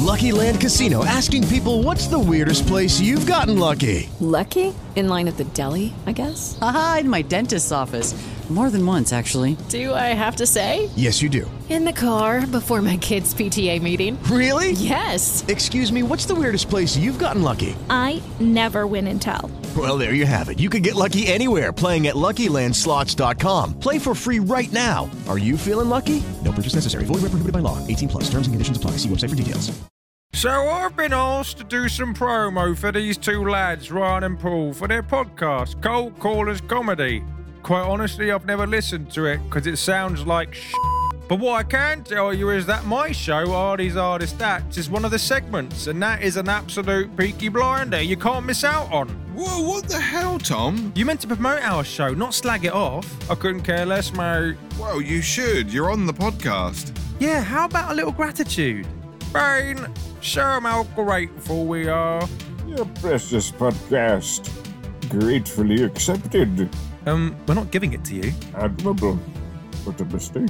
Lucky Land Casino, asking people, what's the weirdest place you've gotten lucky? Lucky? In line at the deli, I guess? Aha, in my dentist's office. More than once, actually. Do I have to say? Yes, you do. In the car before my kids' PTA meeting. Really? Yes. Excuse me, what's the weirdest place you've gotten lucky? I never win and tell. Well, there you have it. You can get lucky anywhere, playing at LuckyLandSlots.com. Play for free right now. Are you feeling lucky? No purchase necessary. Void where prohibited by law. 18 plus. Terms and conditions apply. See website for details. So I've been asked to do some promo for these two lads, Ryan and Paul, for their podcast, Cold Callers Comedy. Quite honestly, I've never listened to it because it sounds like shit. But what I can tell you is that my show, Artie's Hardest Acts, is one of the segments, and that is an absolute peaky blinder you can't miss out on. Whoa, what the hell, Tom? You meant to promote our show, not slag it off. I couldn't care less, mate. Well, you should. You're on the podcast. Yeah, how about a little gratitude? Bane, show 'em how grateful we are. Your precious podcast. Gratefully accepted. We're not giving it to you. Admirable. What a mistake.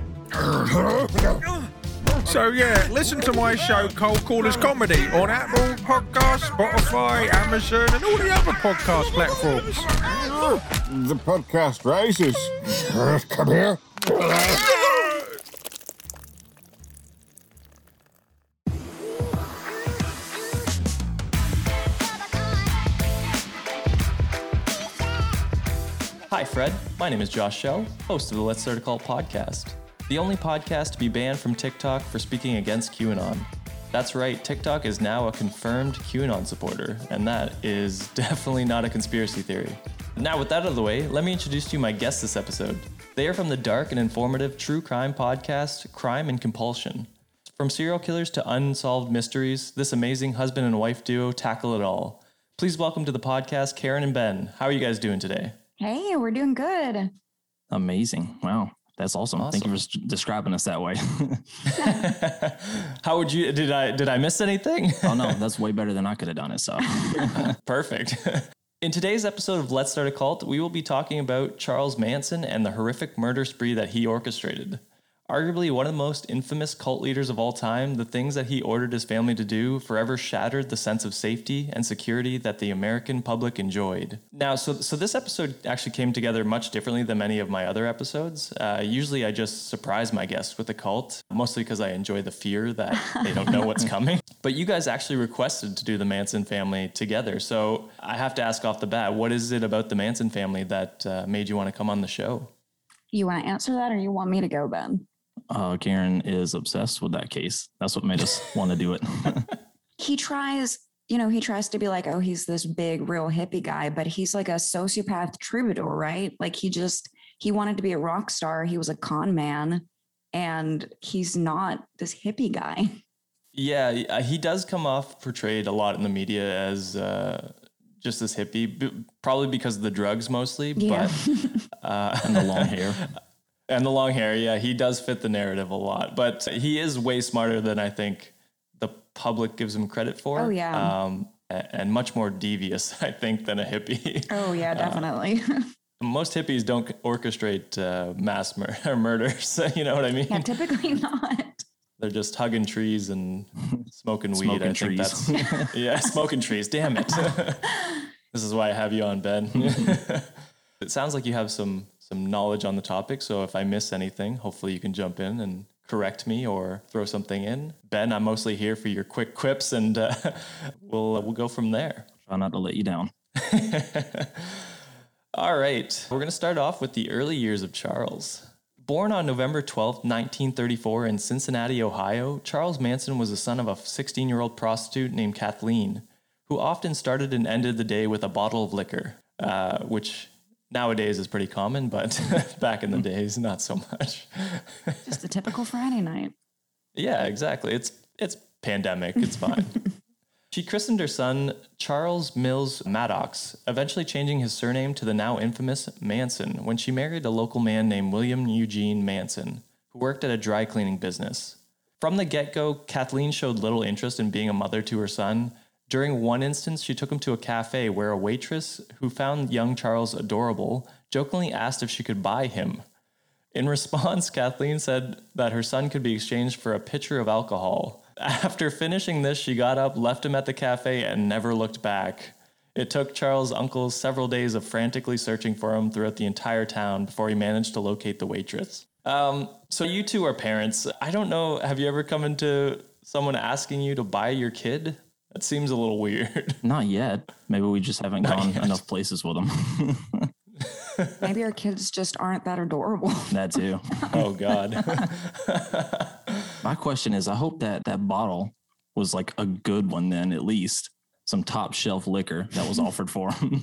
So yeah, listen to my show Cold Callers Comedy on Apple Podcasts, Spotify, Amazon and all the other podcast platforms. The podcast rises. Come here. Hi, Fred. My name is Josh Shell, host of the Let's Start a Cult podcast, the only podcast to be banned from TikTok for speaking against QAnon. That's right, TikTok is now a confirmed QAnon supporter, and that is definitely not a conspiracy theory. Now, with that out of the way, let me introduce to you my guests this episode. They are from the dark and informative true crime podcast, Crime and Compulsion. From serial killers to unsolved mysteries, this amazing husband and wife duo tackle it all. Please welcome to the podcast, Karen and Ben. How are you guys doing today? Hey, we're doing good. Amazing. Wow. That's awesome. Thank you for describing us that way. How would you, did I miss anything? Oh no, that's way better than I could have done it, so. Perfect. In today's episode of Let's Start a Cult, we will be talking about Charles Manson and the horrific murder spree that he orchestrated. Arguably one of the most infamous cult leaders of all time, the things that he ordered his family to do forever shattered the sense of safety and security that the American public enjoyed. Now, so this episode actually came together much differently than many of my other episodes. Usually I just surprise my guests with a cult, mostly because I enjoy the fear that they don't know what's coming. But you guys actually requested to do the Manson family together. So I have to ask off the bat, what is it about the Manson family that made you want to come on the show? You want to answer that or you want me to go, Ben? Karen is obsessed with that case. That's what made us want to do it. He tries to be like, oh, he's this big, real hippie guy, but he's like a sociopath troubadour, right? Like he wanted to be a rock star. He was a con man and he's not this hippie guy. Yeah, he does come off portrayed a lot in the media as just this hippie, probably because of the drugs mostly, yeah. But and the long hair. And the long hair, yeah, he does fit the narrative a lot. But he is way smarter than I think the public gives him credit for. Oh, yeah. And much more devious, I think, than a hippie. Oh, yeah, definitely. Most hippies don't orchestrate mass murders. You know what I mean? Yeah, typically not. They're just hugging trees and smoking weed. Smoking I trees. think that's yeah, smoking trees. Damn it! This is why I have you on, Ben. It sounds like you have some knowledge on the topic. So if I miss anything, hopefully you can jump in and correct me or throw something in. Ben, I'm mostly here for your quick quips, and we'll go from there. Try not to let you down. All right, we're going to start off with the early years of Charles. Born on November 12, 1934 in Cincinnati, Ohio, Charles Manson was the son of a 16-year-old prostitute named Kathleen, who often started and ended the day with a bottle of liquor, which nowadays is pretty common, but back in the days, not so much. Just a typical Friday night. Yeah, exactly. It's pandemic. It's fine. She christened her son Charles Mills Maddox, eventually changing his surname to the now infamous Manson when she married a local man named William Eugene Manson, who worked at a dry cleaning business. From the get-go, Kathleen showed little interest in being a mother to her son. During one instance, she took him to a cafe where a waitress, who found young Charles adorable, jokingly asked if she could buy him. In response, Kathleen said that her son could be exchanged for a pitcher of alcohol, After finishing this, she got up, left him at the cafe, and never looked back. It took Charles' uncle several days of frantically searching for him throughout the entire town before he managed to locate the waitress. So you two are parents. I don't know, have you ever come into someone asking you to buy your kid? That seems a little weird. Not yet. Maybe we just haven't gone enough places with them. Maybe our kids just aren't that adorable. That too. Oh, God. My question is, I hope that bottle was like a good one then, at least. Some top shelf liquor that was offered for him.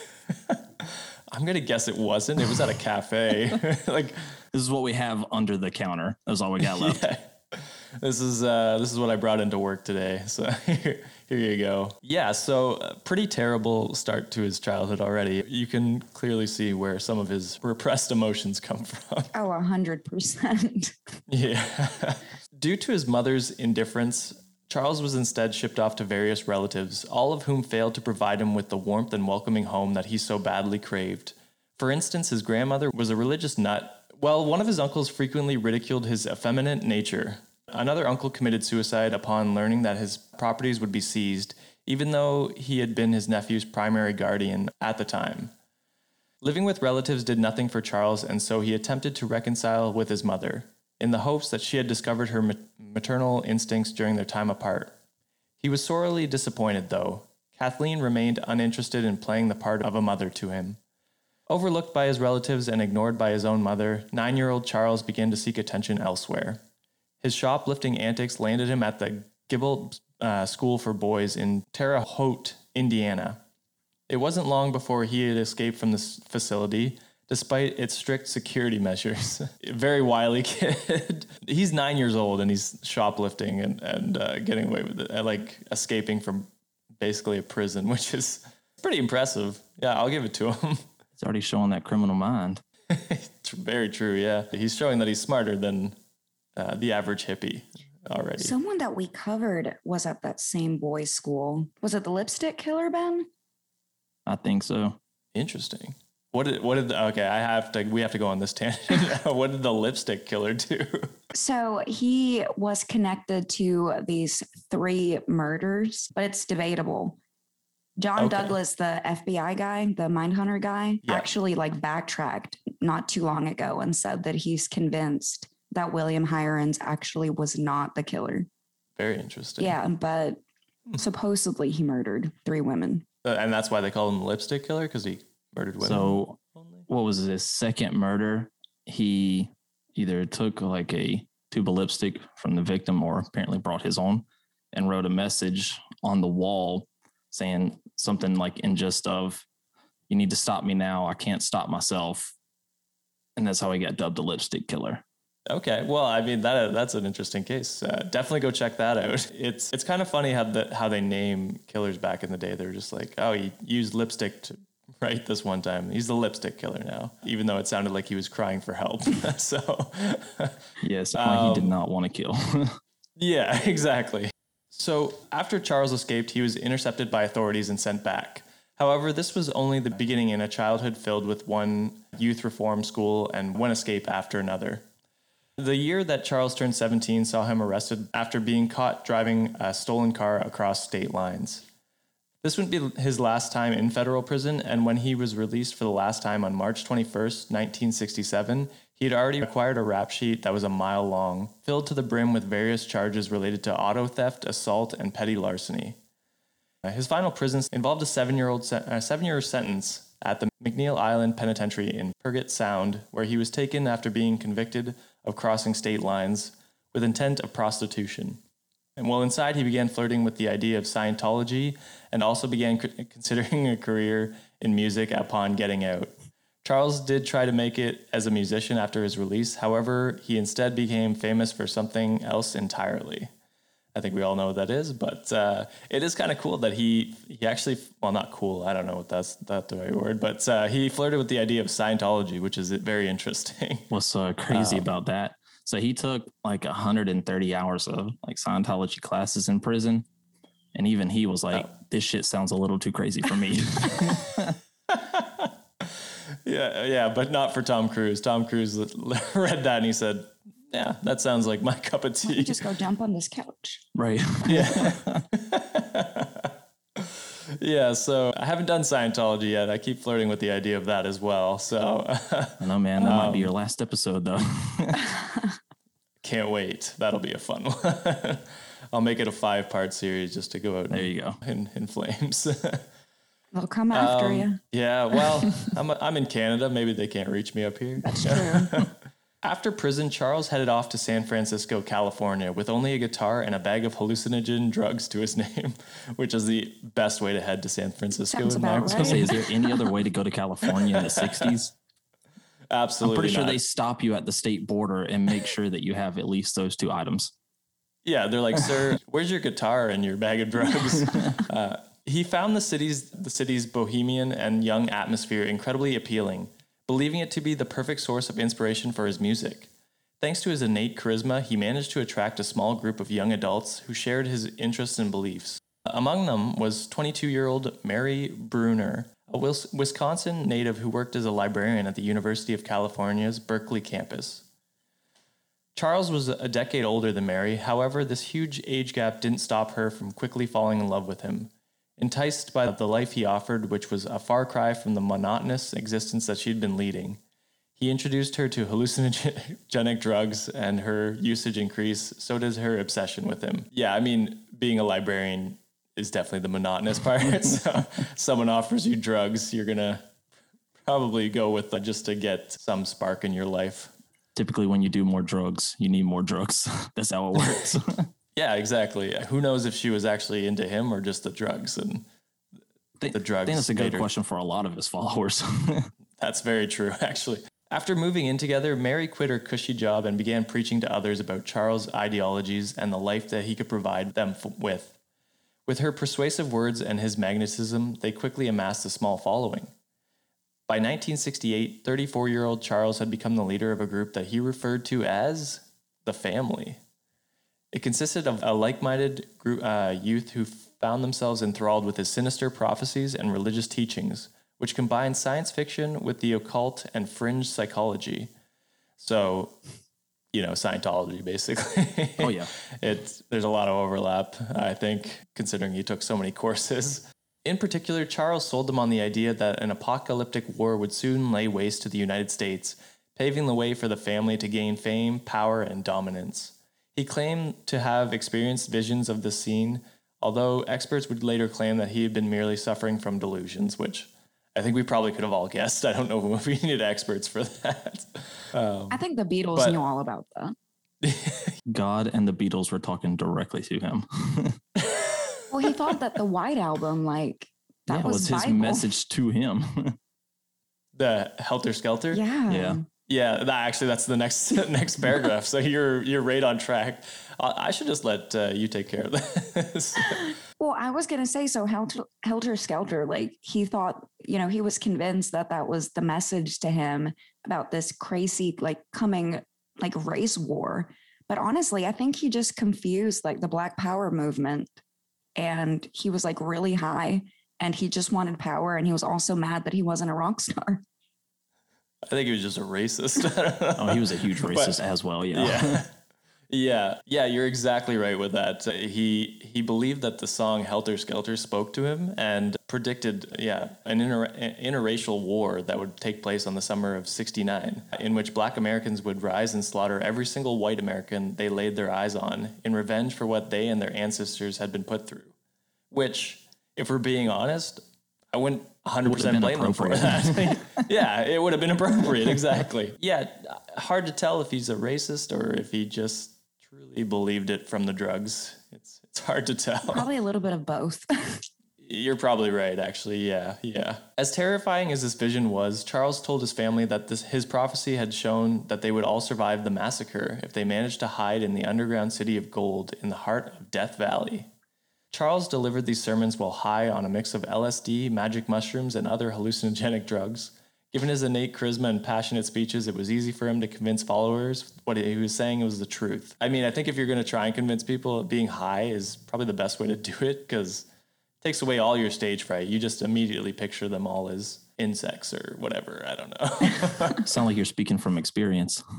I'm going to guess it wasn't. It was at a cafe. This is what we have under the counter. That's all we got left. Yeah. This is what I brought into work today. So here you go. Yeah, so pretty terrible start to his childhood already. You can clearly see where some of his repressed emotions come from. Oh, 100%. Yeah. Due to his mother's indifference, Charles was instead shipped off to various relatives, all of whom failed to provide him with the warmth and welcoming home that he so badly craved. For instance, his grandmother was a religious nut, while one of his uncles frequently ridiculed his effeminate nature. Another uncle committed suicide upon learning that his properties would be seized, even though he had been his nephew's primary guardian at the time. Living with relatives did nothing for Charles, and so he attempted to reconcile with his mother, in the hopes that she had discovered her maternal instincts during their time apart. He was sorely disappointed, though. Kathleen remained uninterested in playing the part of a mother to him. Overlooked by his relatives and ignored by his own mother, 9-year-old Charles began to seek attention elsewhere. His shoplifting antics landed him at the Gibble School for Boys in Terre Haute, Indiana. It wasn't long before he had escaped from this facility, despite its strict security measures. Very wily kid. He's 9 years old and he's shoplifting and getting away with it, like escaping from basically a prison, which is pretty impressive. Yeah, I'll give it to him. It's already showing that criminal mind. It's very true, yeah. He's showing that he's smarter than the average hippie already. Someone that we covered was at that same boys' school. Was it the lipstick killer, Ben? I think so. Interesting. Okay, we have to go on this tangent. What did the lipstick killer do? So he was connected to these 3 murders, but it's debatable. John Douglas, the FBI guy, the Mindhunter guy, actually backtracked not too long ago and said that he's convinced that William Hirons actually was not the killer. Very interesting. Yeah, but supposedly he murdered 3 women. And that's why they call him the lipstick killer, because he murdered women. So what was his second murder? He either took like a tube of lipstick from the victim or apparently brought his own and wrote a message on the wall saying something like in just of, "You need to stop me now. I can't stop myself." And that's how he got dubbed the lipstick killer. Okay, well, I mean that's an interesting case. Definitely go check that out. It's kind of funny how they name killers back in the day. They're just like, oh, he used lipstick to write this one time. He's the lipstick killer now, even though it sounded like he was crying for help. So yes, he did not want to kill. Yeah, exactly. So after Charles escaped, he was intercepted by authorities and sent back. However, this was only the beginning in a childhood filled with one youth reform school and one escape after another. The year that Charles turned 17 saw him arrested after being caught driving a stolen car across state lines. This wouldn't be his last time in federal prison, and when he was released for the last time on March 21st, 1967, he had already acquired a rap sheet that was a mile long, filled to the brim with various charges related to auto theft, assault, and petty larceny. His final prison involved a 7-year sentence at the McNeil Island Penitentiary in Puget Sound, where he was taken after being convicted of crossing state lines with intent of prostitution. And while inside, he began flirting with the idea of Scientology and also began considering a career in music upon getting out. Charles did try to make it as a musician after his release. However, he instead became famous for something else entirely. I think we all know what that is, but it is kind of cool that he actually, well, not cool, I don't know if that's the right word, but he flirted with the idea of Scientology, which is very interesting. What's crazy about that? So he took like 130 hours of like Scientology classes in prison. And even he was like, this shit sounds a little too crazy for me. Yeah, but not for Tom Cruise. Tom Cruise read that and he said, Yeah, that sounds like my cup of tea. Just go jump on this couch. Right. Yeah. Yeah, so I haven't done Scientology yet. I keep flirting with the idea of that as well. So I know, man, that might be your last episode, though. Can't wait. That'll be a fun one. I'll make it a 5-part series just to go out. There you go. In flames. They'll come after you. Yeah, well, I'm in Canada. Maybe they can't reach me up here. That's true. After prison, Charles headed off to San Francisco, California, with only a guitar and a bag of hallucinogen drugs to his name, which is the best way to head to San Francisco. Sounds about right. Say, is there any other way to go to California in the 60s? Absolutely I'm pretty sure not. they stop you at the state border and make sure that you have at least those 2 items. Yeah, they're like, sir, where's your guitar and your bag of drugs? He found the city's bohemian and young atmosphere incredibly appealing, believing it to be the perfect source of inspiration for his music. Thanks to his innate charisma, he managed to attract a small group of young adults who shared his interests and beliefs. Among them was 22-year-old Mary Bruner, a Wisconsin native who worked as a librarian at the University of California's Berkeley campus. Charles was a decade older than Mary. However, this huge age gap didn't stop her from quickly falling in love with him. Enticed by the life he offered, which was a far cry from the monotonous existence that she'd been leading, he introduced her to hallucinogenic drugs, and her usage increased. So does her obsession with him. Yeah, I mean, being a librarian is definitely the monotonous part. So someone offers you drugs, you're going to probably go with just to get some spark in your life. Typically, when you do more drugs, you need more drugs. That's how it works. Yeah, exactly. Who knows if she was actually into him or just the drugs and the drugs. I think that's a good later. question for a lot of his followers. That's very true, actually. After moving in together, Mary quit her cushy job and began preaching to others about Charles' ideologies and the life that he could provide them with. With her persuasive words and his magnetism, they quickly amassed a small following. By 1968, 34-year-old Charles had become the leader of a group that he referred to as the Family. It consisted of a like-minded group, youth who found themselves enthralled with his sinister prophecies and religious teachings, which combined science fiction with the occult and fringe psychology. So, Scientology, basically. Oh, yeah. There's a lot of overlap, I think, considering he took so many courses. In particular, Charles sold them on the idea that an apocalyptic war would soon lay waste to the United States, paving the way for the family to gain fame, power, and dominance. He claimed to have experienced visions of the scene, although experts would later claim that he had been merely suffering from delusions, which I think we probably could have all guessed. I don't know if we needed experts for that. I think the Beatles knew all about that. God and the Beatles were talking directly to him. Well, he thought that the White Album, that was his Bible. message to him. The Helter Skelter? Yeah. Yeah, that's the next paragraph. So you're right on track. I should just let you take care of this. Well, I was going to say, so Helter Skelter, he thought, he was convinced that was the message to him about this crazy, coming, race war. But honestly, I think he just confused, the Black Power movement. And he was, really high, and he just wanted power. And he was also mad that he wasn't a rock star. I think he was just a racist. Oh, he was a huge racist as well. Yeah. Yeah, you're exactly right with that. He believed that the song Helter Skelter spoke to him and predicted, an interracial war that would take place on the summer of '69, in which Black Americans would rise and slaughter every single white American they laid their eyes on in revenge for what they and their ancestors had been put through. Which, if we're being honest, I wouldn't 100% blame them for that. Yeah, it would have been appropriate, exactly. Yeah, hard to tell if he's a racist or if he just truly believed it from the drugs. It's hard to tell. Probably a little bit of both. You're probably right, actually. Yeah. As terrifying as this vision was, Charles told his family that his prophecy had shown that they would all survive the massacre if they managed to hide in the underground city of gold in the heart of Death Valley. Charles delivered these sermons while high on a mix of LSD, magic mushrooms, and other hallucinogenic drugs. Given his innate charisma and passionate speeches, it was easy for him to convince followers what he was saying was the truth. I mean, I think if you're going to try and convince people, being high is probably the best way to do it, because it takes away all your stage fright. You just immediately picture them all as insects or whatever. I don't know. Sound like you're speaking from experience.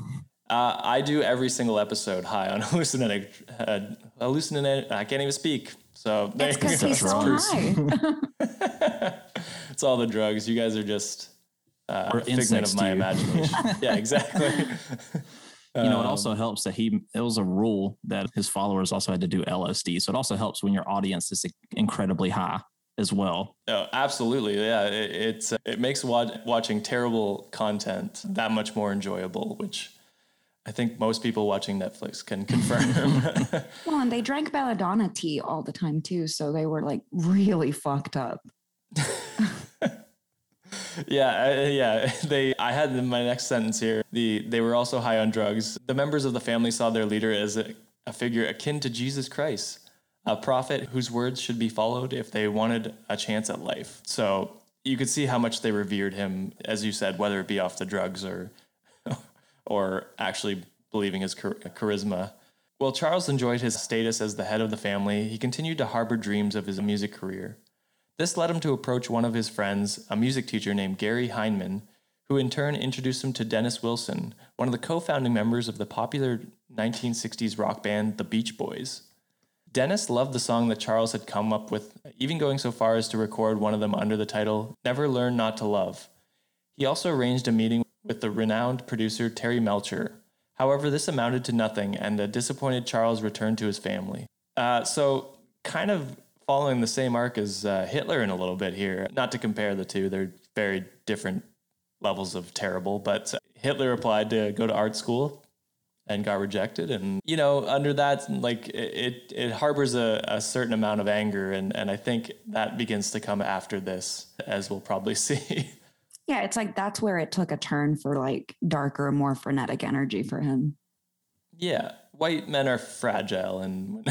I do every single episode high on hallucinate. I can't even speak. So It's because he's so high. It's all the drugs. You guys are just a figment insects of my to you. imagination. Yeah, exactly. You know, it also helps that it was a rule that his followers also had to do LSD. So it also helps when your audience is incredibly high as well. Oh, absolutely. Yeah. It makes watching terrible content that much more enjoyable, which I think most people watching Netflix can confirm. Well, and they drank belladonna tea all the time too. So they were like really fucked up. Yeah. I had in my next sentence here. They were also high on drugs. The members of the family saw their leader as a figure akin to Jesus Christ, a prophet whose words should be followed if they wanted a chance at life. So you could see how much they revered him, as you said, whether it be off the drugs or actually believing his charisma. While Charles enjoyed his status as the head of the family, he continued to harbor dreams of his music career. This led him to approach one of his friends, a music teacher named Gary Heineman, who in turn introduced him to Dennis Wilson, one of the co-founding members of the popular 1960s rock band The Beach Boys. Dennis loved the song that Charles had come up with, even going so far as to record one of them under the title Never Learn Not to Love. He also arranged a meeting with the renowned producer Terry Melcher. However, this amounted to nothing, and a disappointed Charles returned to his family. So, kind of following the same arc as Hitler in a little bit here. Not to compare the two, they're very different levels of terrible, but Hitler applied to go to art school and got rejected. And, you know, under that, like, it harbors a certain amount of anger, and I think that begins to come after this, as we'll probably see. Yeah, it's like that's where it took a turn for like darker, more frenetic energy for him. Yeah, white men are fragile, and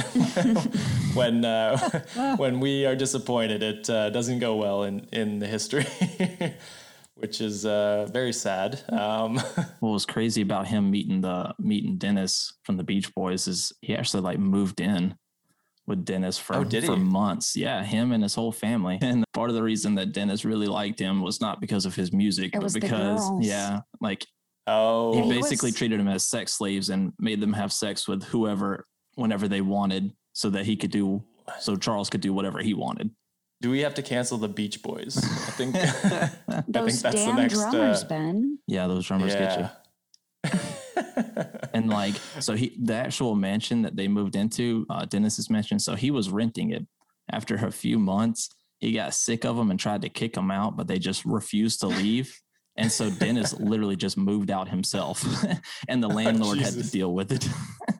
when we are disappointed, it doesn't go well in the history, which is very sad. What was crazy about him meeting Dennis from the Beach Boys is he actually like moved in with Dennis for months. Yeah, him and his whole family. And part of the reason that Dennis really liked him was not because of his music, but because he basically treated them as sex slaves and made them have sex with whoever whenever they wanted, so Charles could do whatever he wanted. Do we have to cancel the Beach Boys? I think those that's damn the next drummers, Ben. Yeah, those drummers get you. And like, so the actual mansion that they moved into, Dennis's mansion, so he was renting it. After a few months, he got sick of them and tried to kick them out, but they just refused to leave. And so Dennis literally just moved out himself, and the landlord had to deal with it.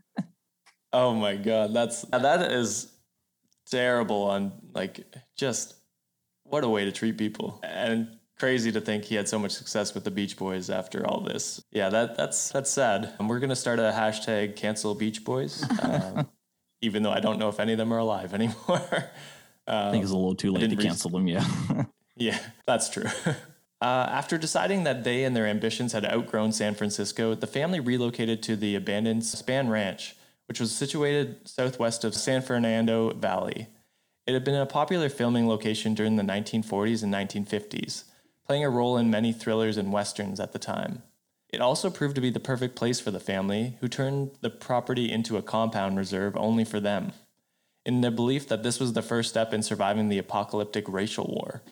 Oh my God, that is terrible. On like, just what a way to treat people, and crazy to think he had so much success with the Beach Boys after all this. Yeah, that's sad. And we're gonna start a hashtag cancel Beach Boys, even though I don't know if any of them are alive anymore. I think it's a little too late to cancel them. Yeah. Yeah, that's true. After deciding that they and their ambitions had outgrown San Francisco, the family relocated to the abandoned Span Ranch, which was situated southwest of San Fernando Valley. It had been a popular filming location during the 1940s and 1950s, playing a role in many thrillers and westerns at the time. It also proved to be the perfect place for the family, who turned the property into a compound reserve only for them, in the belief that this was the first step in surviving the apocalyptic racial war.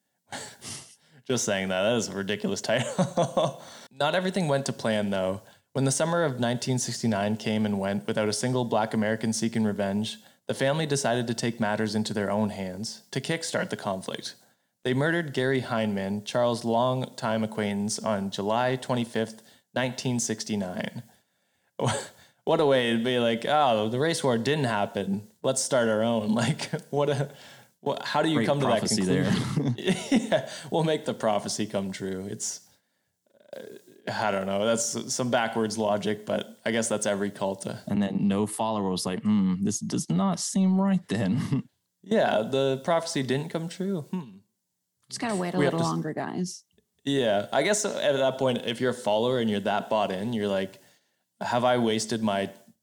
Just saying that is a ridiculous title. Not everything went to plan, though. When the summer of 1969 came and went without a single Black American seeking revenge, the family decided to take matters into their own hands to kickstart the conflict. They murdered Gary Heineman, Charles' longtime acquaintance, on July 25th, 1969. What a way to be like, oh, the race war didn't happen. Let's start our own. Like, how do you Great come to that prophecy conclusion? there. Yeah, we'll make the prophecy come true. It's, I don't know. That's some backwards logic, but I guess that's every cult. And then no follower was like, this does not seem right then. Yeah, the prophecy didn't come true. Just gotta wait a little longer, guys. Yeah, I guess at that point, if you're a follower and you're that bought in, you're like, have I wasted my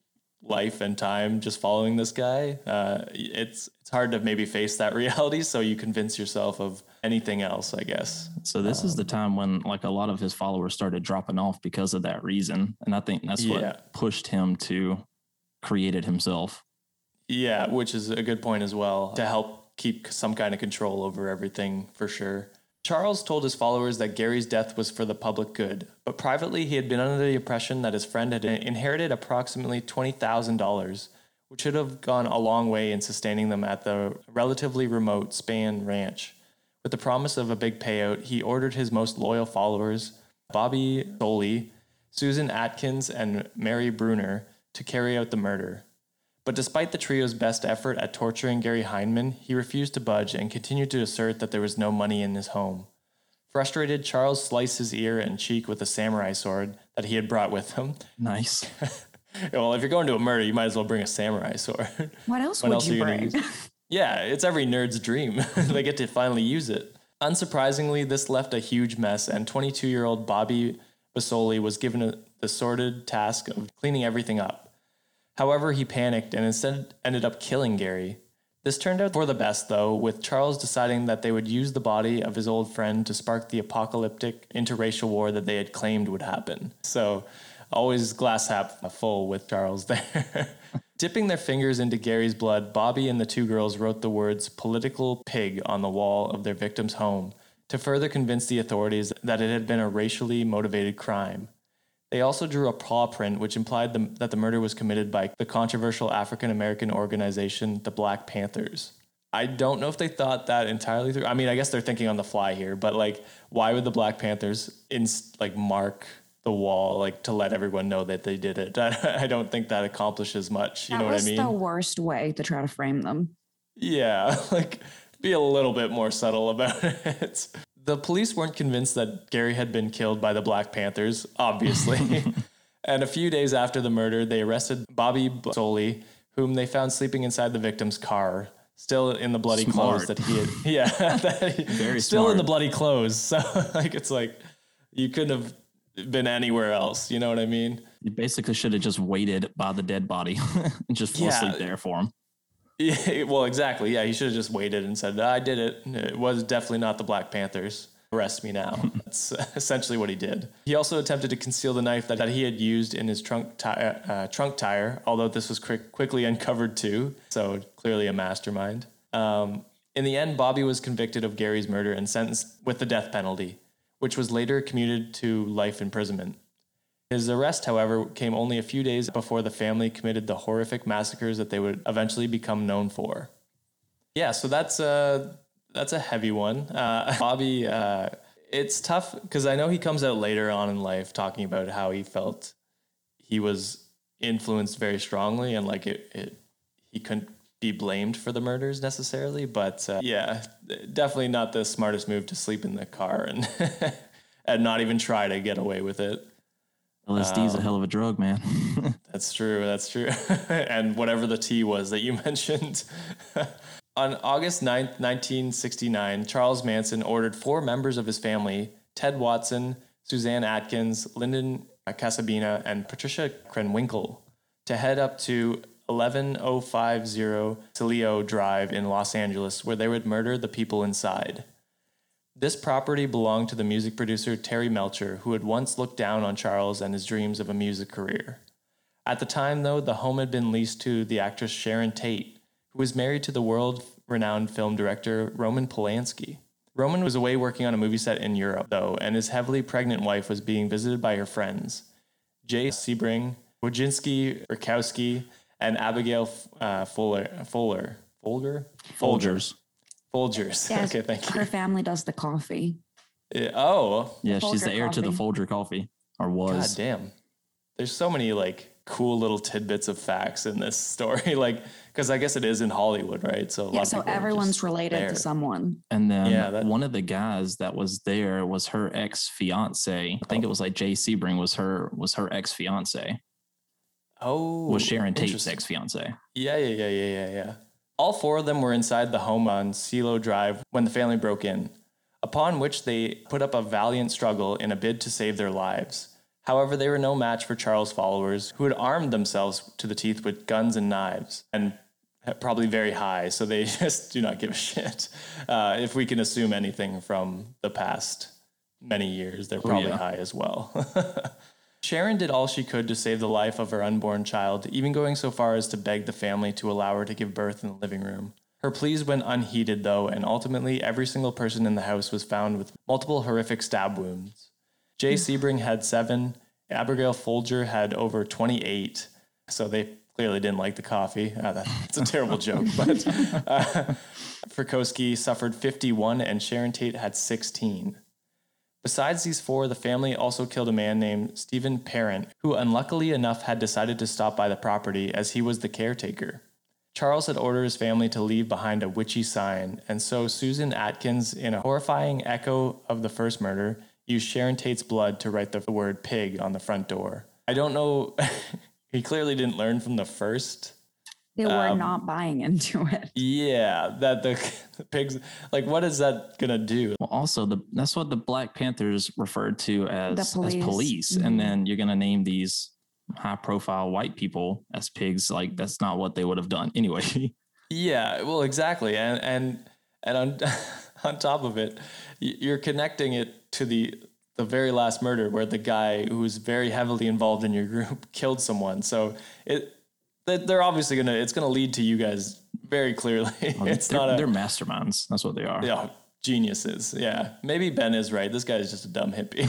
life and time just following this guy, it's hard to maybe face that reality. So you convince yourself of anything else, I guess. So this is the time when like a lot of his followers started dropping off because of that reason. And I think that's what pushed him to create it himself. Yeah, which is a good point as well, to help keep some kind of control over everything for sure. Charles told his followers that Gary's death was for the public good, but privately he had been under the impression that his friend had inherited approximately $20,000, which should have gone a long way in sustaining them at the relatively remote Span Ranch. With the promise of a big payout, he ordered his most loyal followers, Bobby Soley, Susan Atkins, and Mary Bruner, to carry out the murder. But despite the trio's best effort at torturing Gary Heineman, he refused to budge and continued to assert that there was no money in his home. Frustrated, Charles sliced his ear and cheek with a samurai sword that he had brought with him. Nice. Well, if you're going to a murder, you might as well bring a samurai sword. What else would you bring? Yeah, it's every nerd's dream. They get to finally use it. Unsurprisingly, this left a huge mess, and 22-year-old Bobby Basoli was given the sordid task of cleaning everything up. However, he panicked and instead ended up killing Gary. This turned out for the best, though, with Charles deciding that they would use the body of his old friend to spark the apocalyptic interracial war that they had claimed would happen. So, always glass half full with Charles there. Dipping their fingers into Gary's blood, Bobby and the two girls wrote the words "political pig" on the wall of their victim's home to further convince the authorities that it had been a racially motivated crime. They also drew a paw print which implied that the murder was committed by the controversial African-American organization, the Black Panthers. I don't know if they thought that entirely through. I mean, I guess they're thinking on the fly here, but like, why would the Black Panthers mark the wall, like, to let everyone know that they did it? I don't think that accomplishes much. You know what I mean? That was the worst way to try to frame them. Yeah, like, be a little bit more subtle about it. The police weren't convinced that Gary had been killed by the Black Panthers, obviously. And a few days after the murder, they arrested Bobby Basoli, whom they found sleeping inside the victim's car, still in the bloody clothes that he had. Yeah, Very still smart. in the bloody clothes. So it's like you couldn't have been anywhere else. You know what I mean? You basically should have just waited by the dead body and just fall asleep there for him. Yeah, well, exactly. Yeah, he should have just waited and said, "I did it. It was definitely not the Black Panthers. Arrest me now." That's essentially what he did. He also attempted to conceal the knife that he had used in his trunk tire, although this was quickly uncovered too. So clearly a mastermind. In the end, Bobby was convicted of Gary's murder and sentenced with the death penalty, which was later commuted to life imprisonment. His arrest, however, came only a few days before the family committed the horrific massacres that they would eventually become known for. Yeah, so that's a heavy one. Bobby, it's tough because I know he comes out later on in life talking about how he felt he was influenced very strongly and like he couldn't be blamed for the murders necessarily. But yeah, definitely not the smartest move to sleep in the car and and not even try to get away with it. LSD is a hell of a drug, man. That's true. And whatever the tea was that you mentioned. On August 9th, 1969, Charles Manson ordered 4 members of his family, Ted Watson, Suzanne Atkins, Lyndon Casabina, and Patricia Krenwinkel, to head up to 11050 Celio Drive in Los Angeles, where they would murder the people inside. This property belonged to the music producer Terry Melcher, who had once looked down on Charles and his dreams of a music career. At the time, though, the home had been leased to the actress Sharon Tate, who was married to the world-renowned film director Roman Polanski. Roman was away working on a movie set in Europe, though, and his heavily pregnant wife was being visited by her friends, Jay Sebring, Wojcinski Rakowski, and Abigail Folgers. Yes, okay, thank you. Her family does the coffee. Yeah, she's the heir to the coffee. Folger coffee, or was. God damn. There's so many like cool little tidbits of facts in this story, like because I guess it is in Hollywood, right? So So everyone's related to someone. And then one of the guys that was there was her ex-fiance. I think it was like Jay Sebring was her ex-fiance. Oh, was Sharon Tate's ex-fiance. Yeah. All 4 of them were inside the home on Cielo Drive when the family broke in, upon which they put up a valiant struggle in a bid to save their lives. However, they were no match for Charles' followers, who had armed themselves to the teeth with guns and knives, and probably very high, so they just do not give a shit. If we can assume anything from the past many years, they're probably high as well. Sharon did all she could to save the life of her unborn child, even going so far as to beg the family to allow her to give birth in the living room. Her pleas went unheeded, though, and ultimately every single person in the house was found with multiple horrific stab wounds. Jay Sebring had 7, Abigail Folger had over 28, so they clearly didn't like the coffee. That's a terrible joke, but Frykowski suffered 51 and Sharon Tate had 16. Besides these 4, the family also killed a man named Stephen Parent, who unluckily enough had decided to stop by the property as he was the caretaker. Charles had ordered his family to leave behind a witchy sign, and so Susan Atkins, in a horrifying echo of the first murder, used Sharon Tate's blood to write the word pig on the front door. I don't know, he clearly didn't learn from the first. They were not buying into it. Yeah, that the pigs, like, what is that gonna do? Well, also, that's what the Black Panthers referred to as police. Mm-hmm. And then you're going to name these high-profile white people as pigs. Like, that's not what they would have done anyway. Yeah, well, exactly. And on, on top of it, you're connecting it to the very last murder where the guy who's very heavily involved in your group killed someone. So they're obviously it's gonna lead to you guys very clearly. They're masterminds. That's what they are. Yeah, geniuses. Yeah, maybe Ben is right. This guy is just a dumb hippie.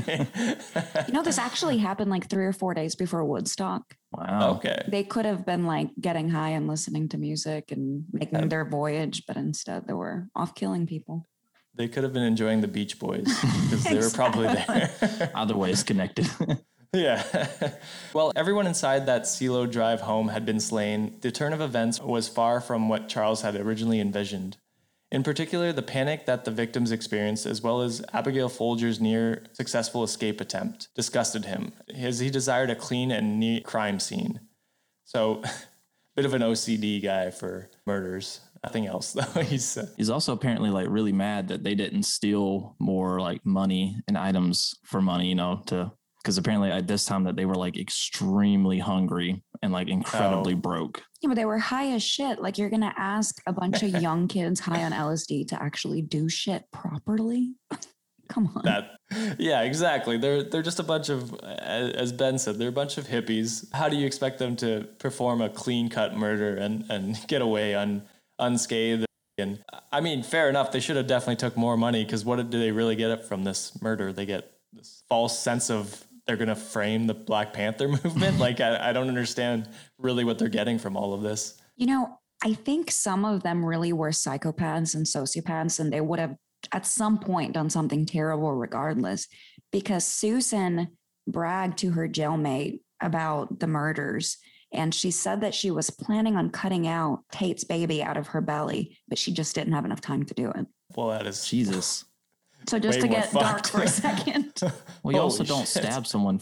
This actually happened like 3 or 4 days before Woodstock. Wow. Okay. They could have been like getting high and listening to music and making their voyage, but instead they were off killing people. They could have been enjoying the Beach Boys because they were probably there. Either way, it's connected. Yeah. Well, everyone inside that CeeLo Drive home had been slain. The turn of events was far from what Charles had originally envisioned. In particular, the panic that the victims experienced, as well as Abigail Folger's near successful escape attempt, disgusted him, as he desired a clean and neat crime scene. So, bit of an OCD guy for murders. Nothing else, though. He's also apparently like really mad that they didn't steal more like money and items for money, because apparently at this time that they were like extremely hungry and like incredibly broke. Yeah, but they were high as shit. Like, you're going to ask a bunch of young kids high on LSD to actually do shit properly? Come on. Yeah, exactly. They're just a bunch of, as Ben said, they're a bunch of hippies. How do you expect them to perform a clean-cut murder and get away unscathed? And I mean, fair enough. They should have definitely took more money, because what do they really get from this murder? They get this false sense of they're going to frame the Black Panther movement. Like, I don't understand really what they're getting from all of this. I think some of them really were psychopaths and sociopaths, and they would have at some point done something terrible regardless, because Susan bragged to her jailmate about the murders. And she said that she was planning on cutting out Tate's baby out of her belly, but she just didn't have enough time to do it. Well, that is Jesus. So just to get dark for a second. Well, you also don't stab someone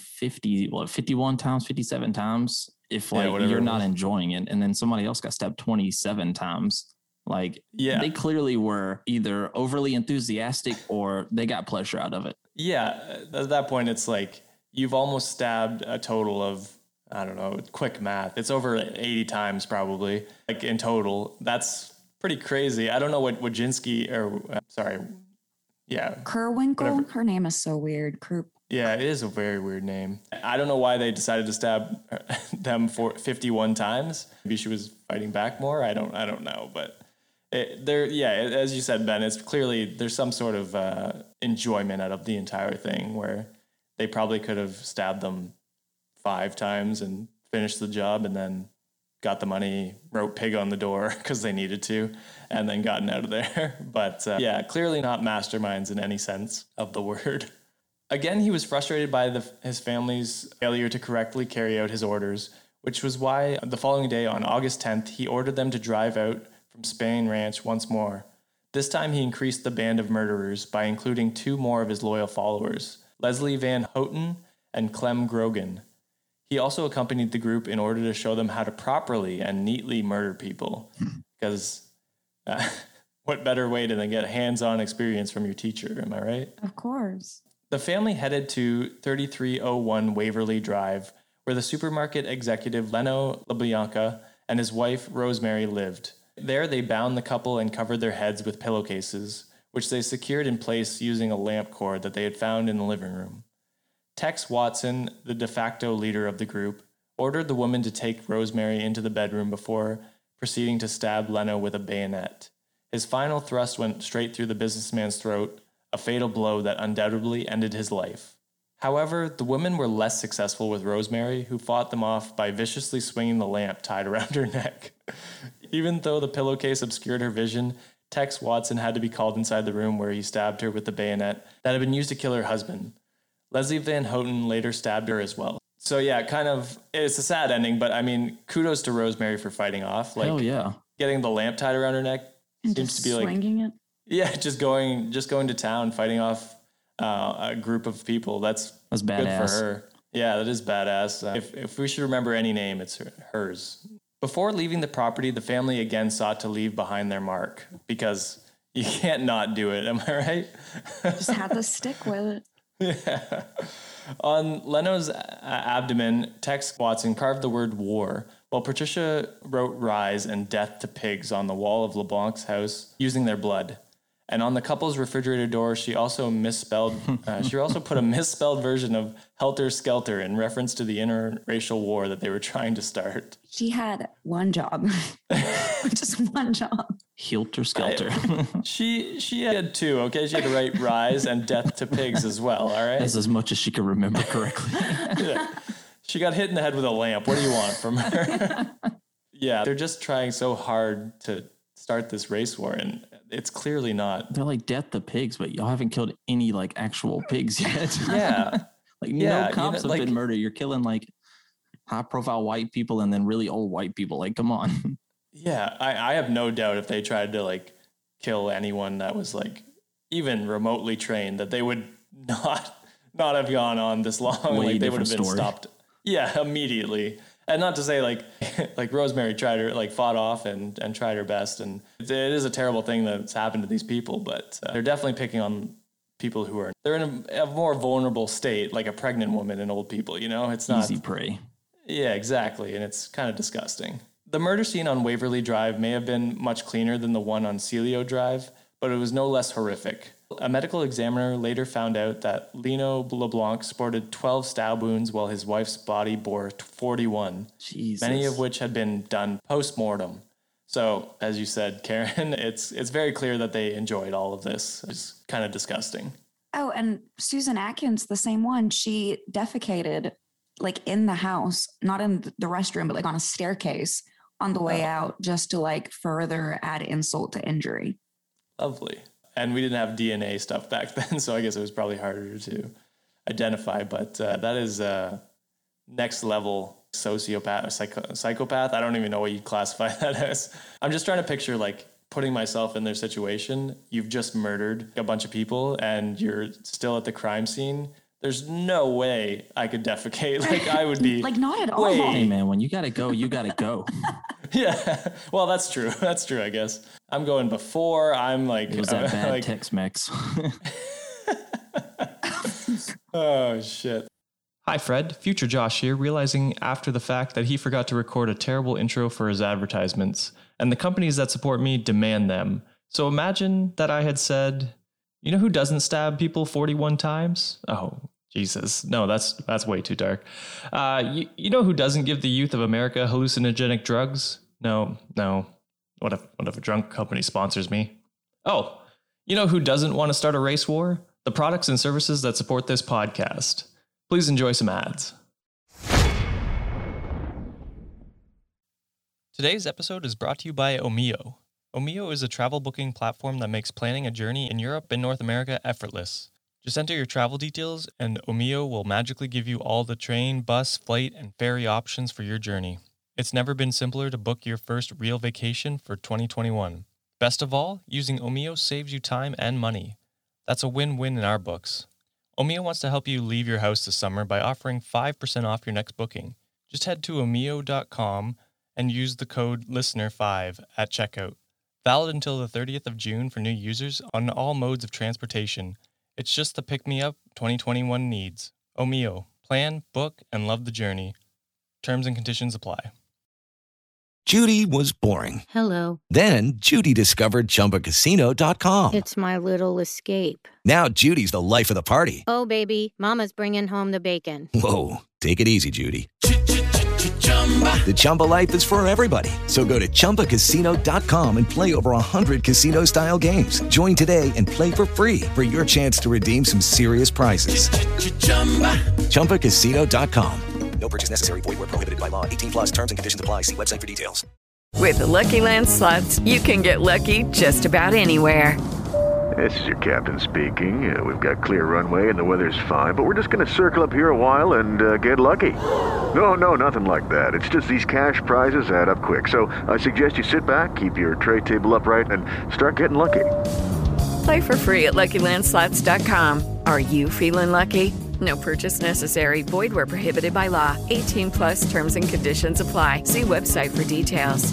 51 times, 57 times if you're not enjoying it. And then somebody else got stabbed 27 times. Like, they clearly were either overly enthusiastic or they got pleasure out of it. Yeah. At that point, it's like you've almost stabbed a total of, I don't know, quick math. It's over 80 times probably, like in total. That's pretty crazy. I don't know what Wojcinski Kerwinkle. Whatever. Her name is so weird. Yeah, it is a very weird name. I don't know why they decided to stab them for 51 times. Maybe she was fighting back more. I don't know, but as you said, Ben, it's clearly there's some sort of enjoyment out of the entire thing where they probably could have stabbed them 5 times and finished the job and then got the money, wrote pig on the door because they needed to, and then gotten out of there. But clearly not masterminds in any sense of the word. Again, he was frustrated by his family's failure to correctly carry out his orders, which was why the following day, on August 10th, he ordered them to drive out from Spain Ranch once more. This time he increased the band of murderers by including 2 more of his loyal followers, Leslie Van Houten and Clem Grogan. He also accompanied the group in order to show them how to properly and neatly murder people, because what better way to then get hands-on experience from your teacher, am I right? Of course. The family headed to 3301 Waverly Drive, where the supermarket executive Leno LaBianca and his wife Rosemary lived. There, they bound the couple and covered their heads with pillowcases, which they secured in place using a lamp cord that they had found in the living room. Tex Watson, the de facto leader of the group, ordered the woman to take Rosemary into the bedroom before proceeding to stab Leno with a bayonet. His final thrust went straight through the businessman's throat, a fatal blow that undoubtedly ended his life. However, the women were less successful with Rosemary, who fought them off by viciously swinging the lamp tied around her neck. Even though the pillowcase obscured her vision, Tex Watson had to be called inside the room where he stabbed her with the bayonet that had been used to kill her husband. Leslie Van Houten later stabbed her as well. So yeah, it's a sad ending, but I mean, kudos to Rosemary for fighting off. Like, hell yeah. Getting the lamp tied around her neck And seems just to be like swinging it. Yeah, just going to town, fighting off a group of people. That's badass. Good for her. Yeah, that is badass. If we should remember any name, it's hers. Before leaving the property, the family again sought to leave behind their mark because you can't not do it. Am I right? Just had to stick with it. Yeah. On Leno's abdomen, Tex Watson carved the word war, while Patricia wrote rise and death to pigs on the wall of LeBlanc's house using their blood. And on the couple's refrigerator door, she also put a misspelled version of Helter Skelter in reference to the interracial war that they were trying to start. She had one job. Just one job. Helter Skelter. She had two, okay? She had to write rise and death to pigs as well, all right? That's as much as she could remember correctly. Yeah. She got hit in the head with a lamp. What do you want from her? Yeah, they're just trying so hard to start this race war, and it's clearly not. They're like death to pigs, but y'all haven't killed any like actual pigs yet. Yeah. No cops have been murdered. You're killing like high profile white people and then really old white people. Like, come on. Yeah, I have no doubt if they tried to like kill anyone that was like even remotely trained, that they would not have gone on this long. Like they would have been stopped. Yeah, immediately. And not to say like Rosemary fought off and tried her best, and it is a terrible thing that's happened to these people, but they're definitely picking on people they're in a more vulnerable state, like a pregnant woman and old people, you know? It's not easy prey. Yeah, exactly, and it's kind of disgusting. The murder scene on Waverly Drive may have been much cleaner than the one on Celio Drive, but it was no less horrific. A medical examiner later found out that Leno LeBlanc sported 12 stab wounds while his wife's body bore 41, Jesus. Many of which had been done post-mortem. So, as you said, Karen, it's very clear that they enjoyed all of this. It's kind of disgusting. Oh, and Susan Atkins, the same one, she defecated like in the house, not in the restroom, but like on a staircase on the way out, just to like further add insult to injury. Lovely. And we didn't have DNA stuff back then, so I guess it was probably harder to identify. But that is next level sociopath or psychopath. I don't even know what you'd classify that as. I'm just trying to picture like putting myself in their situation. You've just murdered a bunch of people and you're still at the crime scene. There's no way I could defecate. Like I would be like not at all. Hey man, when you gotta go, you gotta go. Yeah. Well, that's true. That's true, I guess. I'm going before. I'm like... It was that bad like, Tex-Mex. Oh, shit. Hi, Fred. Future Josh here, realizing after the fact that he forgot to record a terrible intro for his advertisements, and the companies that support me demand them. So imagine that I had said, you know who doesn't stab people 41 times? Oh, Jesus. No, that's way too dark. You know who doesn't give the youth of America hallucinogenic drugs? No. What if a drunk company sponsors me? Oh, you know who doesn't want to start a race war? The products and services that support this podcast. Please enjoy some ads. Today's episode is brought to you by Omio. Omio is a travel booking platform that makes planning a journey in Europe and North America effortless. Just enter your travel details, and Omio will magically give you all the train, bus, flight, and ferry options for your journey. It's never been simpler to book your first real vacation for 2021. Best of all, using Omio saves you time and money. That's a win-win in our books. Omio wants to help you leave your house this summer by offering 5% off your next booking. Just head to omio.com and use the code LISTENER5 at checkout. Valid until the 30th of June for new users on all modes of transportation. It's just the pick-me-up 2021 needs. Omio. Plan, book, and love the journey. Terms and conditions apply. Judy was boring. Hello. Then Judy discovered ChumbaCasino.com. It's my little escape. Now Judy's the life of the party. Oh, baby, mama's bringing home the bacon. Whoa, take it easy, Judy. The Chumba life is for everybody. So go to ChumbaCasino.com and play over 100 casino-style games. Join today and play for free for your chance to redeem some serious prizes. ChumbaCasino.com. No purchase necessary. Void where prohibited by law. 18 plus terms and conditions apply. See website for details. With the Lucky Land Slots, you can get lucky just about anywhere. This is your captain speaking. We've got clear runway and the weather's fine, but we're just going to circle up here a while and get lucky. No, nothing like that. It's just these cash prizes add up quick. So I suggest you sit back, keep your tray table upright, and start getting lucky. Play for free at LuckyLandSlots.com. Are you feeling lucky? No purchase necessary. Void where prohibited by law. 18 plus terms and conditions apply. See website for details.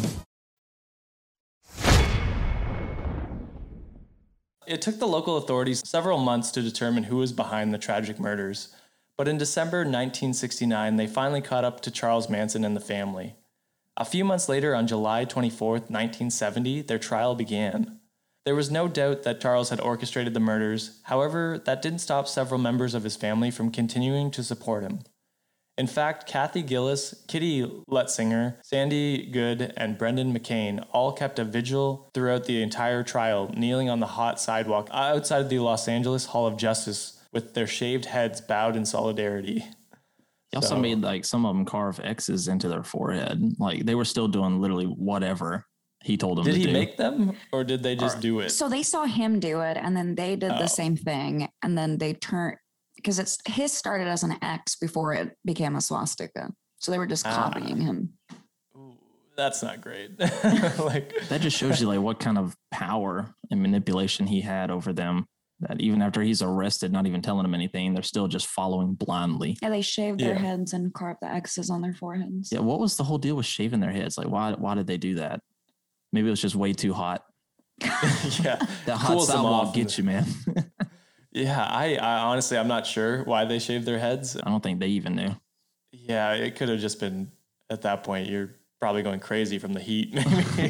It took the local authorities several months to determine who was behind the tragic murders, but in December 1969, they finally caught up to Charles Manson and the family. A few months later, on July 24, 1970, their trial began. There was no doubt that Charles had orchestrated the murders. However, that didn't stop several members of his family from continuing to support him. In fact, Kathy Gillis, Kitty Letzinger, Sandy Good, and Brendan McCain all kept a vigil throughout the entire trial, kneeling on the hot sidewalk outside the Los Angeles Hall of Justice with their shaved heads bowed in solidarity. He also made like some of them carve X's into their forehead. Like they were still doing literally whatever he told them to do. Did he make them or did they just do it? So they saw him do it and then they did the same thing. And then they turned, because his started as an X before it became a swastika. So they were just copying him. Ooh, that's not great. That just shows you like what kind of power and manipulation he had over them. That even after he's arrested, not even telling them anything, they're still just following blindly. Yeah, they shaved their heads and carved the X's on their foreheads. Yeah, what was the whole deal with shaving their heads? Like, why did they do that? Maybe it was just way too hot. Yeah, that hot sidewalk gets you, man. Yeah, I honestly, I'm not sure why they shaved their heads. I don't think they even knew. Yeah, it could have just been, at that point, you're probably going crazy from the heat, maybe.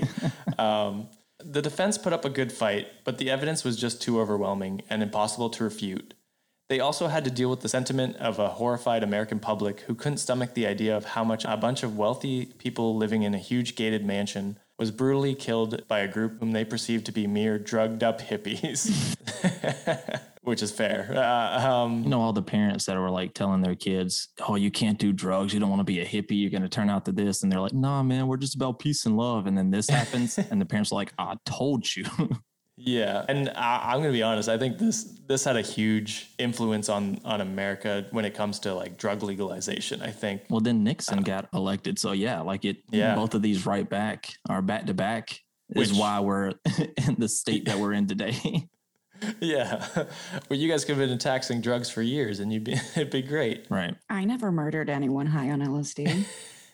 The defense put up a good fight, but the evidence was just too overwhelming and impossible to refute. They also had to deal with the sentiment of a horrified American public who couldn't stomach the idea of how much a bunch of wealthy people living in a huge gated mansion was brutally killed by a group whom they perceived to be mere drugged-up hippies. Which is fair. All the parents that were like telling their kids, oh, you can't do drugs. You don't want to be a hippie. You're going to turn out to this. And they're like, nah, man, we're just about peace and love. And then this happens. And the parents are like, I told you. Yeah. And I'm going to be honest. I think this had a huge influence on America when it comes to like drug legalization, I think. Well, then Nixon got elected. So yeah, both of these back to back is why we're in the state that we're in today. Yeah. Well, you guys could have been taxing drugs for years and it'd be great. Right. I never murdered anyone high on LSD.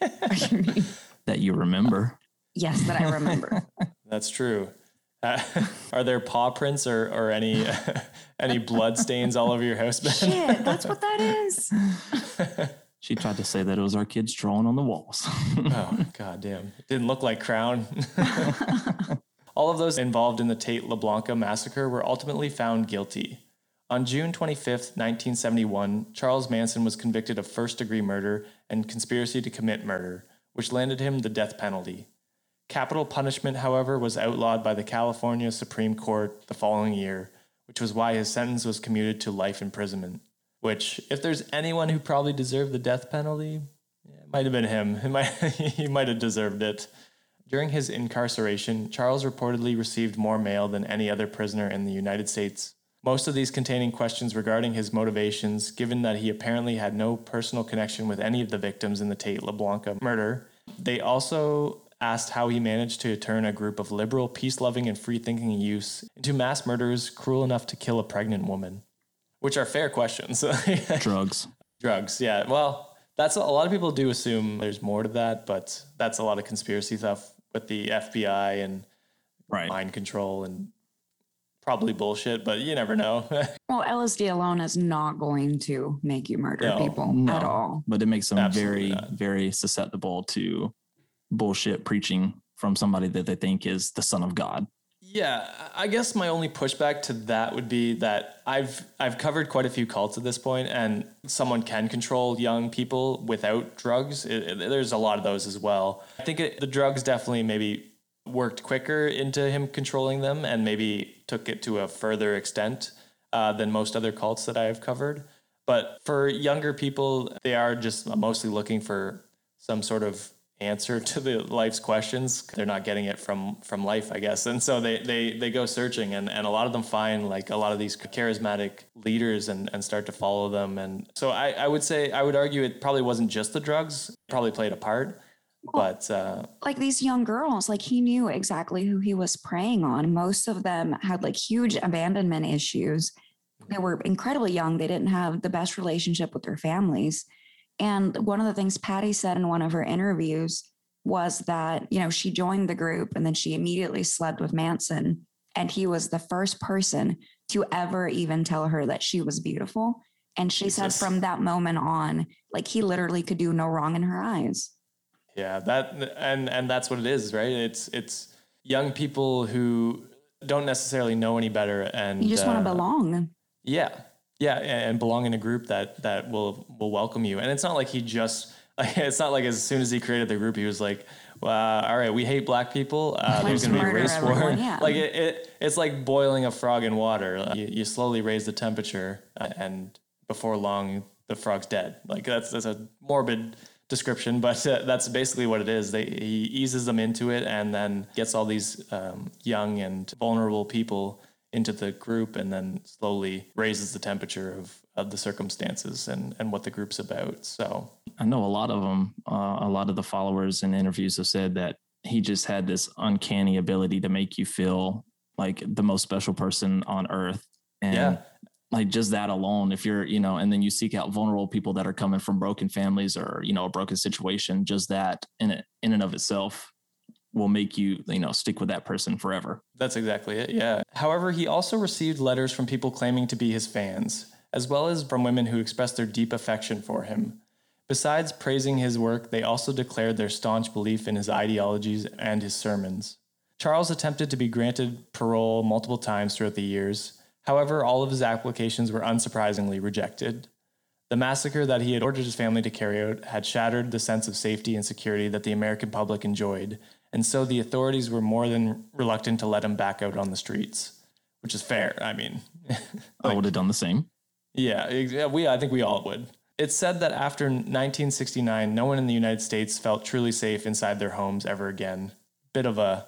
That you remember. Yes, that I remember. That's true. Are there paw prints or any blood stains all over your house, Ben? Shit, that's what that is. She tried to say that it was our kids drawing on the walls. Oh, goddamn. It didn't look like Crown. All of those involved in the Tate LaBlanca massacre were ultimately found guilty. On June 25th, 1971, Charles Manson was convicted of first-degree murder and conspiracy to commit murder, which landed him the death penalty. Capital punishment, however, was outlawed by the California Supreme Court the following year, which was why his sentence was commuted to life imprisonment. Which, if there's anyone who probably deserved the death penalty, it might have been him. He might have deserved it. During his incarceration, Charles reportedly received more mail than any other prisoner in the United States, most of these containing questions regarding his motivations, given that he apparently had no personal connection with any of the victims in the Tate LaBlanca murder. They also asked how he managed to turn a group of liberal, peace-loving, and free-thinking youths into mass murderers cruel enough to kill a pregnant woman, which are fair questions. Drugs, yeah. Well, that's a lot of people do assume there's more to that, but that's a lot of conspiracy stuff with the FBI and mind control and probably bullshit, but you never know. Well, LSD alone is not going to make you murder people at all. But it makes them Absolutely very, very susceptible to bullshit preaching from somebody that they think is the son of God. Yeah, I guess my only pushback to that would be that I've covered quite a few cults at this point, and someone can control young people without drugs. There's a lot of those as well. I think the drugs definitely maybe worked quicker into him controlling them and maybe took it to a further extent than most other cults that I have covered. But for younger people, they are just mostly looking for some sort of answer to the life's questions. They're not getting it from life, I guess. And so they go searching, and a lot of them find like a lot of these charismatic leaders and start to follow them. And so I would argue it probably wasn't just the drugs, it probably played a part. But like these young girls, like he knew exactly who he was preying on. Most of them had like huge abandonment issues. They were incredibly young. They didn't have the best relationship with their families. And one of the things Patty said in one of her interviews was that, you know, she joined the group and then she immediately slept with Manson. And he was the first person to ever even tell her that she was beautiful. And she said from that moment on, like he literally could do no wrong in her eyes. Yeah, and that's what it is, right? It's young people who don't necessarily know any better, and you just want to belong. Yeah, and belong in a group that will welcome you. And it's not like it's not like as soon as he created the group, he was like, well, all right, we hate black people. There's going to be a race war. Yeah. Like it's like boiling a frog in water. You slowly raise the temperature, and before long, the frog's dead. Like that's a morbid description, but that's basically what it is. He eases them into it and then gets all these young and vulnerable people into the group, and then slowly raises the temperature of the circumstances and what the group's about. So I know a lot of them, a lot of the followers in interviews have said that he just had this uncanny ability to make you feel like the most special person on earth. And like just that alone, if you're, and then you seek out vulnerable people that are coming from broken families or, a broken situation, just that in and of itself will make you, stick with that person forever. That's exactly it. Yeah. However, he also received letters from people claiming to be his fans, as well as from women who expressed their deep affection for him. Besides praising his work, they also declared their staunch belief in his ideologies and his sermons. Charles attempted to be granted parole multiple times throughout the years. However, all of his applications were unsurprisingly rejected. The massacre that he had ordered his family to carry out had shattered the sense of safety and security that the American public enjoyed, and so the authorities were more than reluctant to let him back out on the streets, which is fair. I mean, I would have done the same. Yeah, I think we all would. It's said that after 1969, no one in the United States felt truly safe inside their homes ever again. Bit of a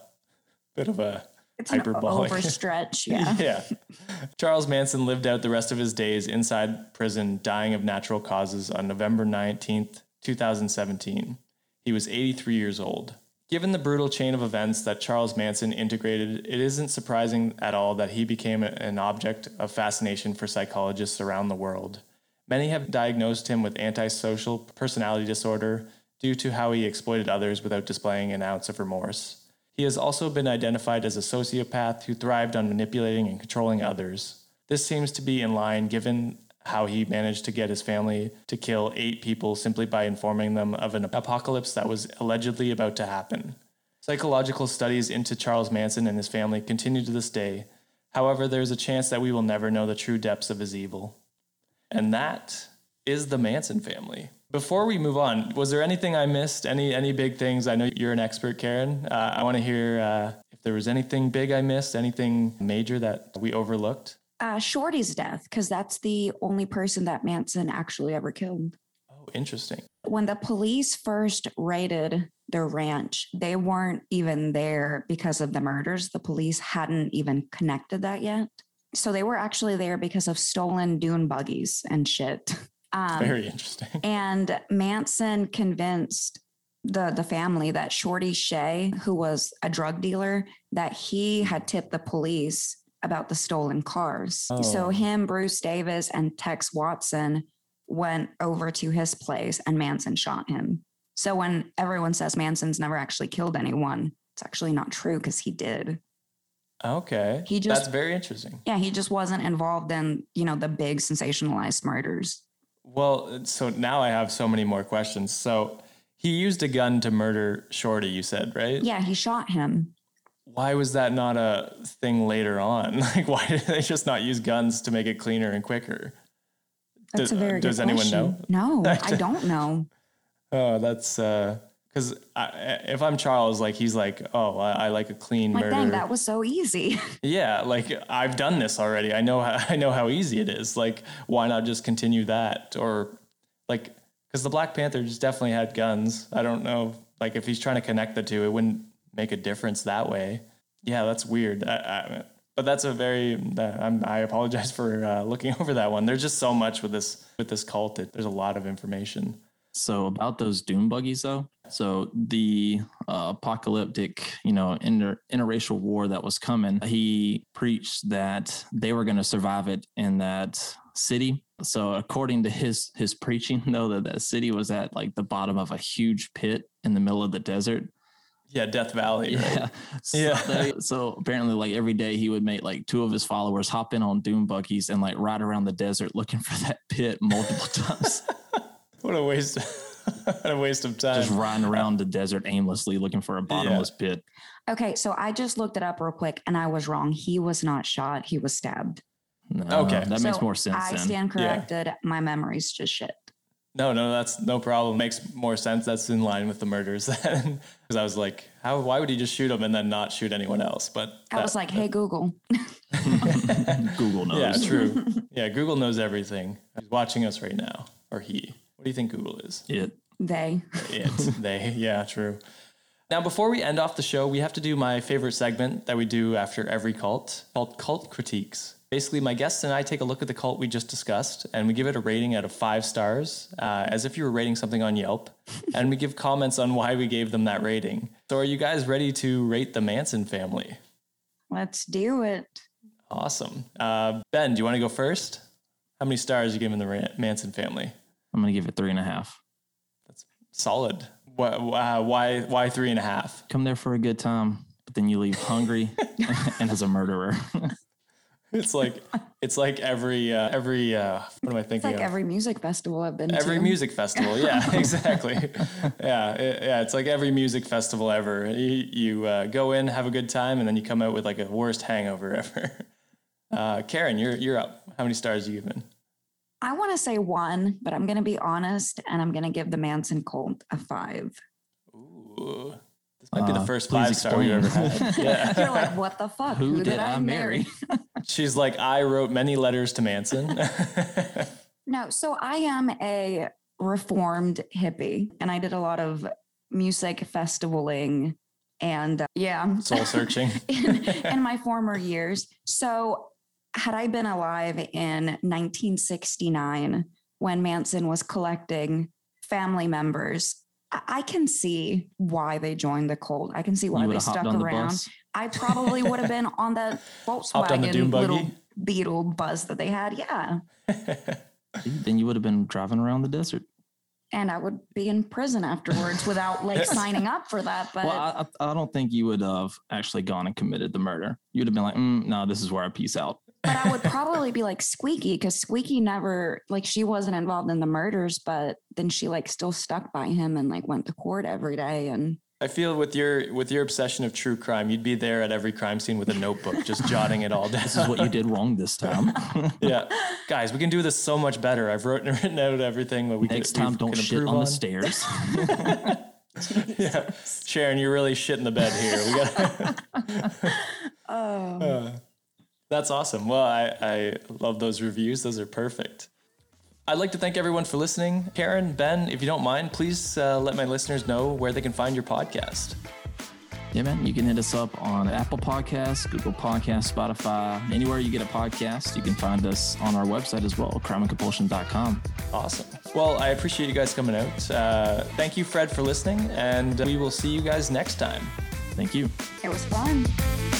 it's hyperbolic. An overstretch, yeah. Yeah. Charles Manson lived out the rest of his days inside prison, dying of natural causes on November 19th, 2017. He was 83 years old. Given the brutal chain of events that Charles Manson integrated, it isn't surprising at all that he became an object of fascination for psychologists around the world. Many have diagnosed him with antisocial personality disorder due to how he exploited others without displaying an ounce of remorse. He has also been identified as a sociopath who thrived on manipulating and controlling others. This seems to be in line given how he managed to get his family to kill 8 people simply by informing them of an apocalypse that was allegedly about to happen. Psychological studies into Charles Manson and his family continue to this day. However, there is a chance that we will never know the true depths of his evil. And that is the Manson family. Before we move on, was there anything I missed? Any big things? I know you're an expert, Karen. I want to hear if there was anything big I missed, anything major that we overlooked. Shorty's death, because that's the only person that Manson actually ever killed. Oh, interesting. When the police first raided their ranch, they weren't even there because of the murders. The police hadn't even connected that yet. So they were actually there because of stolen dune buggies and shit. Very interesting. And Manson convinced the family that Shorty Shea, who was a drug dealer, that he had tipped the police about the stolen cars. Oh. So him, Bruce Davis, and Tex Watson went over to his place and Manson shot him. So when everyone says Manson's never actually killed anyone, it's actually not true because he did. Okay. That's very interesting. Yeah, he just wasn't involved in, the big sensationalized murders. Well, so now I have so many more questions. So he used a gun to murder Shorty, you said, right? Yeah, he shot him. Why was that not a thing later on? Like, why did they just not use guns to make it cleaner and quicker? That's a very good Does anyone question. know? No, I don't know. Oh, that's because if I'm Charles, like he's like, oh, I like a clean Like, murder. dang, that was so easy. Yeah, like I've done this already. I know how easy it is. Like, why not just continue that? Or like, because the Black Panther just definitely had guns. I don't know, like if he's trying to connect the two, it wouldn't make a difference that way. Yeah, that's weird. But that's I apologize for looking over that one. There's just so much with this cult. There's a lot of information. So about those dune buggies, though. So the apocalyptic, interracial war that was coming, he preached that they were going to survive it in that city. So according to his preaching, though, that city was at like the bottom of a huge pit in the middle of the desert. Yeah, Death Valley. Right? Yeah. So apparently, like every day, he would make like 2 of his followers hop in on dune buggies and like ride around the desert looking for that pit multiple times. What a waste! What a waste of time. Just riding around the desert aimlessly looking for a bottomless pit. Okay, so I just looked it up real quick and I was wrong. He was not shot. He was stabbed. No, okay. That makes more sense. I stand corrected. Yeah. My memory's just shit. No, that's no problem. Makes more sense. That's in line with the murders then. Because I was like, why would he just shoot him and then not shoot anyone else? But I was like, hey, Google. Google knows. Yeah, true. Yeah, Google knows everything. He's watching us right now. Or he. What do you think Google is? It. They. They. Yeah, true. Now, before we end off the show, we have to do my favorite segment that we do after every cult, called Cult Critiques. Basically, my guests and I take a look at the cult we just discussed, and we give it a rating out of 5 stars, as if you were rating something on Yelp, and we give comments on why we gave them that rating. So are you guys ready to rate the Manson family? Let's do it. Awesome. Ben, do you want to go first? How many stars are you giving the Manson family? I'm going to give it 3.5. That's solid. Why 3.5? Come there for a good time, but then you leave hungry and as a murderer. It's like every what am I thinking? It's like of? Every music festival I've been to. Every music festival, yeah, exactly. Yeah, it's like every music festival ever. You go in, have a good time, and then you come out with like a worst hangover ever. Karen, you're up. How many stars are you giving? I want to say 1, but I'm going to be honest, and I'm going to give the Manson cult a 5. Ooh. This might be the first 5-star we've ever had. Yeah. You're like, what the fuck? Who did I marry? She's like, I wrote many letters to Manson. No, so I am a reformed hippie, and I did a lot of music festivaling and soul searching in my former years. So had I been alive in 1969 when Manson was collecting family members, I can see why they joined the cult. I can see why they stuck around. I probably would have been on that Volkswagen little Beetle bus that they had. Yeah. Then you would have been driving around the desert. And I would be in prison afterwards without like signing up for that. But well, I don't think you would have actually gone and committed the murder. You would have been like, no, this is where I peace out. But I would probably be like Squeaky, because Squeaky never, like, she wasn't involved in the murders, but then she like still stuck by him and like went to court every day. And I feel with your obsession of true crime, you'd be there at every crime scene with a notebook, just jotting it all down. This is what you did wrong this time. Yeah, guys, we can do this so much better. I've written out everything that we next time. Don't shit on the stairs. Yeah, Sharon, you're really shitting the bed here. We got. That's awesome. Well, I love those reviews. Those are perfect. I'd like to thank everyone for listening. Karen, Ben, if you don't mind, please let my listeners know where they can find your podcast. Yeah, man, you can hit us up on Apple Podcasts, Google Podcasts, Spotify, anywhere you get a podcast. You can find us on our website as well, crimeandcompulsion.com. Awesome. Well, I appreciate you guys coming out. Thank you, Fred, for listening, and we will see you guys next time. Thank you. It was fun.